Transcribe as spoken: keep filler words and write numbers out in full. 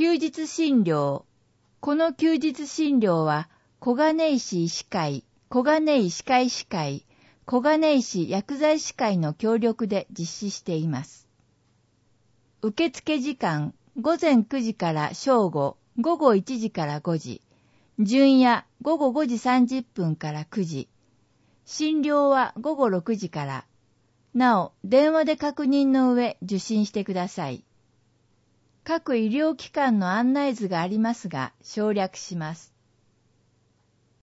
休日診療。この休日診療は、小金井市医師会、小金井歯科医師会、小金井市薬剤師会の協力で実施しています。受付時間、午前くじから正午、午後いちじからごじ、順夜午後ごじさんじゅっぷんからくじ、診療は午後ろくじから。なお、電話で確認の上受診してください。各医療機関の案内図がありますが省略します。